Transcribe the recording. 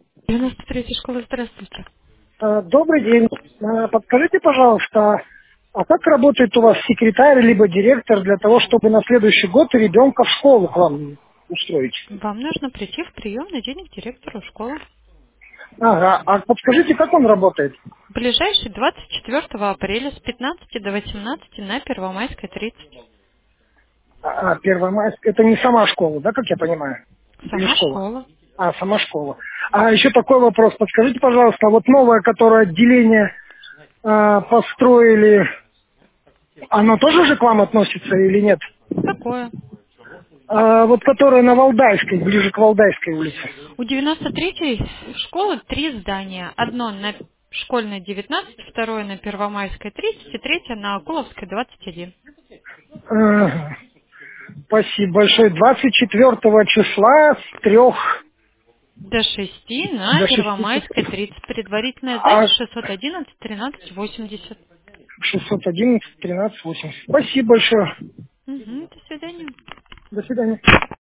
93-я школа, здравствуйте. Добрый день. Подскажите, пожалуйста, а как работает у вас секретарь либо директор для того, чтобы на следующий год ребенка в школу к вам устроить? Вам нужно прийти в приемный день к директору школы. Ага, а подскажите, как он работает? Ближайший 24 апреля с 15 до 18 на Первомайской 30. 1 мая, это не сама школа, да, как я понимаю? Или Сама школа? школа. Сама школа. А еще такой вопрос. Подскажите, пожалуйста, вот новое, которое отделение построили, оно тоже же к вам относится или нет? Какое? Вот которое на Валдайской, ближе к Валдайской улице. У 93-й школы 3 здания. Одно на школьной 19, второе на Первомайской 30 и третье на Акуловской 21. Ага. Спасибо большое. 24 числа с 3 До 6 на до 6 Первомайской 30. Предварительная а запись 611 13 80. 611 13 80. Спасибо большое. Угу, до свидания. До свидания.